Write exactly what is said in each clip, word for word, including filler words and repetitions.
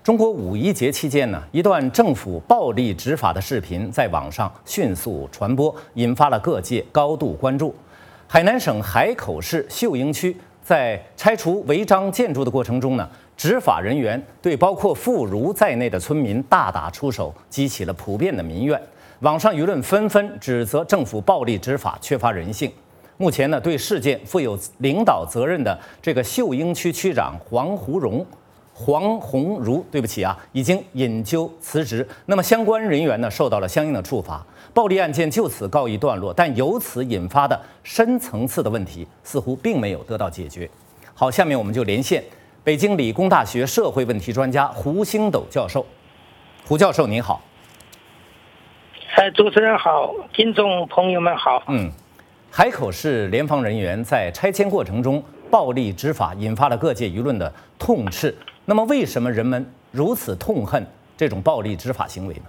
中国五一节期间呢，一段政府暴力执法的视频在网上迅速传播，引发了各界高度关注。海南省海口市秀英区在拆除违章建筑的过程中呢，执法人员对包括妇孺在内的村民大打出手，激起了普遍的民怨。网上舆论纷纷指责政府暴力执法缺乏人性。目前呢，对事件负有领导责任的这个秀英区区长黄胡荣。黄鸿儒，对不起啊，已经引咎辞职。那么相关人员呢，受到了相应的处罚。暴力案件就此告一段落，但由此引发的深层次的问题似乎并没有得到解决。好，下面我们就连线北京理工大学社会问题专家胡星斗教授。胡教授您好。 呃，主持人好，听众朋友们好。 嗯，海口市联防人员在拆迁过程中暴力执法，引发了各界舆论的痛斥。那么，为什么人们如此痛恨这种暴力执法行为呢？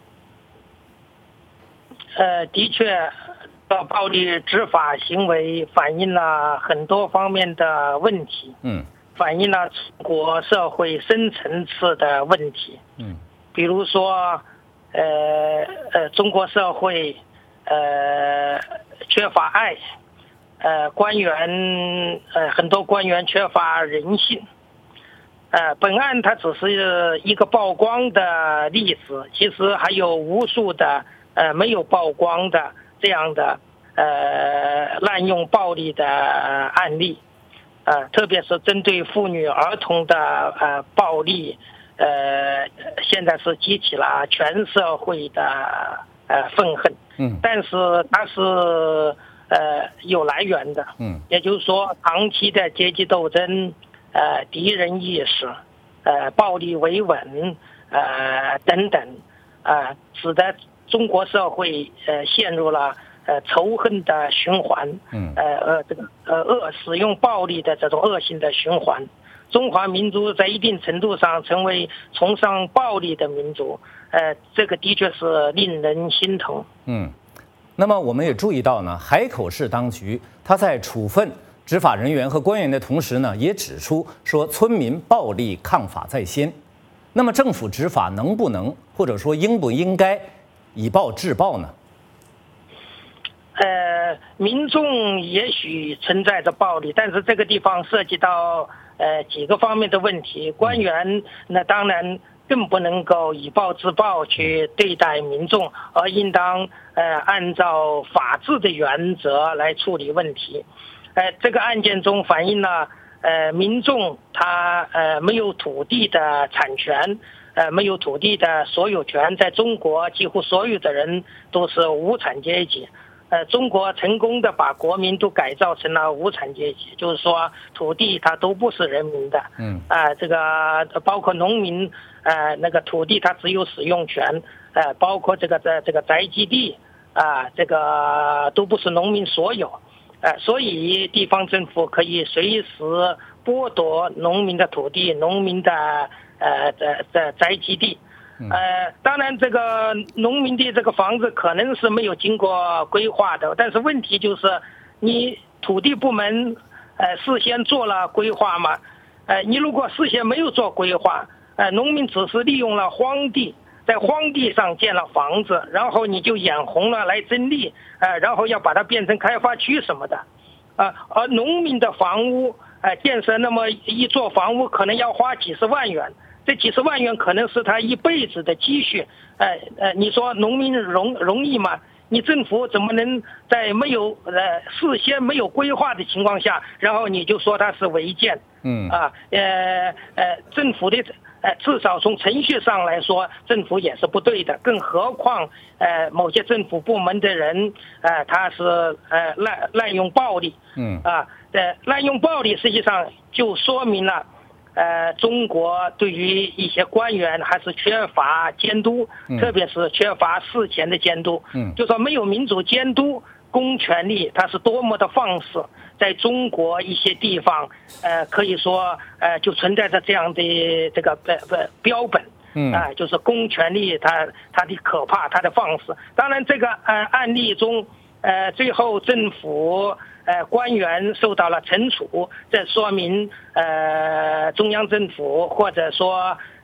呃，的确，暴力执法行为反映了很多方面的问题，嗯，反映了中国社会深层次的问题，嗯，比如说，呃呃，中国社会，呃，缺乏爱，呃，官员，呃，很多官员缺乏人性。呃，本案它只是一个曝光的例子，其实还有无数的呃没有曝光的这样的呃滥用暴力的案例，呃，特别是针对妇女儿童的呃暴力，呃，现在是激起了全社会的呃愤恨。嗯，但是它是呃有来源的。嗯，也就是说，长期的阶级斗争。呃，敌人意识，呃，暴力维稳，呃，等等，呃，使得中国社会呃陷入了呃仇恨的循环，嗯，呃呃这个呃恶使用暴力的这种恶性的循环。中华民族在一定程度上成为崇尚暴力的民族，呃，这个的确是令人心疼。 嗯，那么我们也注意到呢，海口市当局他在处分执法人员和官员的同时呢，也指出说村民暴力抗法在先。那么政府执法能不能或者说应不应该以暴制暴呢？ 呃，民众也许存在着暴力，但是这个地方涉及到呃几个方面的问题。官员那当然更不能够以暴制暴去对待民众，而应当呃按照法治的原则来处理问题。呃，这个案件中反映了，呃，民众他呃没有土地的产权，呃，没有土地的所有权，在中国几乎所有的人都是无产阶级，呃，中国成功的把国民都改造成了无产阶级，就是说土地它都不是人民的，嗯，啊、呃，这个包括农民，呃，那个土地它只有使用权，呃，包括这个这这个宅基地，啊、呃，这个都不是农民所有。呃，所以地方政府可以随时剥夺农民的土地、农民的呃的的宅基地。呃，当然，这个农民的这个房子可能是没有经过规划的，但是问题就是，你土地部门呃事先做了规划嘛？呃，你如果事先没有做规划，呃，农民只是利用了荒地。在荒地上建了房子，然后你就眼红了来征地，呃，然后要把它变成开发区什么的，啊、呃，而农民的房屋，呃，建设那么一座房屋可能要花几十万元，这几十万元可能是他一辈子的积蓄，呃呃，你说农民容容易吗？你政府怎么能在没有呃事先没有规划的情况下，然后你就说它是违建？嗯啊呃呃，政府的。呃，至少从程序上来说，政府也是不对的。更何况，呃，某些政府部门的人，呃，他是呃滥滥用暴力，嗯啊，呃，滥用暴力实际上就说明了，呃，中国对于一些官员还是缺乏监督，嗯、特别是缺乏事前的监督，嗯，就说没有民主监督。公权力它是多么的放肆，在中国一些地方，呃，可以说呃就存在着这样的这个呃呃标本，嗯啊、呃，就是公权力它它的可怕，它的放肆。当然，这个呃案例中，呃，最后政府呃官员受到了惩处，这说明呃中央政府或者说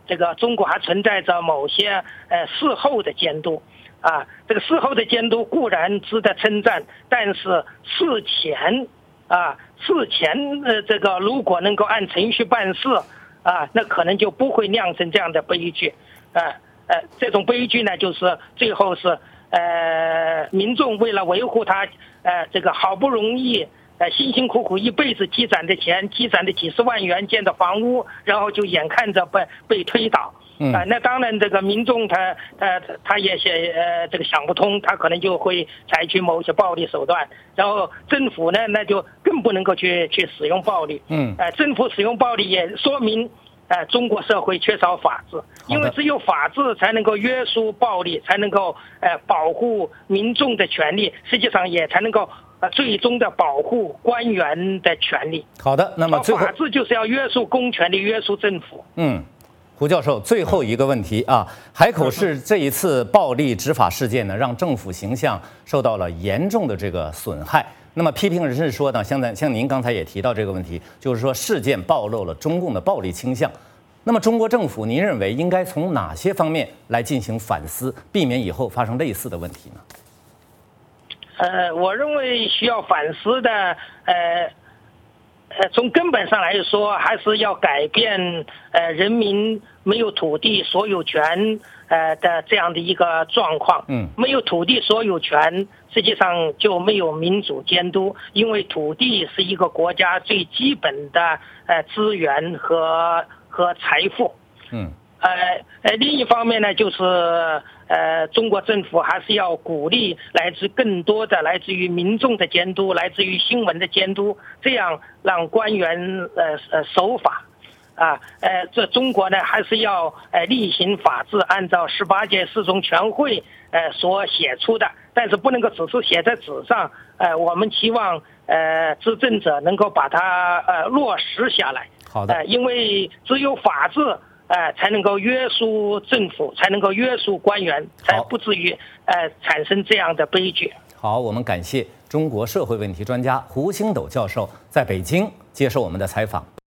这个中国还存在着某些呃事后的监督。啊，这个事后的监督固然值得称赞，但是事前啊，事前呃这个如果能够按程序办事啊，那可能就不会酿成这样的悲剧。啊呃，这种悲剧呢，就是最后是呃民众为了维护他呃这个好不容易呃辛辛苦苦一辈子积攒的钱，积攒的几十万元建的房屋，然后就眼看着被被推倒。 嗯啊，那当然，这个民众他呃他也想呃这个想不通，他可能就会采取某些暴力手段，然后政府呢那就更不能够去去使用暴力。 嗯， 呃，政府使用暴力也说明呃中国社会缺少法治，因为只有法治才能够约束暴力，才能够呃保护民众的权利，实际上也才能够呃最终的保护官员的权利。 好的，那么最后法治就是要约束公权力，约束政府。 嗯。胡教授，最后一个问题啊，海口市这一次暴力执法事件呢，让政府形象受到了严重的这个损害。那么批评人士说呢，像在像您刚才也提到这个问题，就是说事件暴露了中共的暴力倾向。那么中国政府，您认为应该从哪些方面来进行反思，避免以后发生类似的问题呢？ 呃，我认为需要反思的，呃。呃，从根本上来说，还是要改变呃人民没有土地所有权呃的这样的一个状况。 嗯， 没有土地所有权，实际上就没有民主监督，因为土地是一个国家最基本的呃资源和和财富。 嗯。 呃呃，另一方面呢，就是呃，中国政府还是要鼓励来自更多的来自于民众的监督，来自于新闻的监督，这样让官员呃呃守法。啊，呃，这中国呢还是要呃厉行法治，按照十八届四中全会呃所写出的，但是不能够只是写在纸上。呃，我们期望呃执政者能够把它呃落实下来。 好的。 呃，因为只有法治。呃，才能够约束政府，才能够约束官员，才不至于呃产生这样的悲剧。 好，我们感谢中国社会问题专家胡星斗教授在北京接受我们的采访。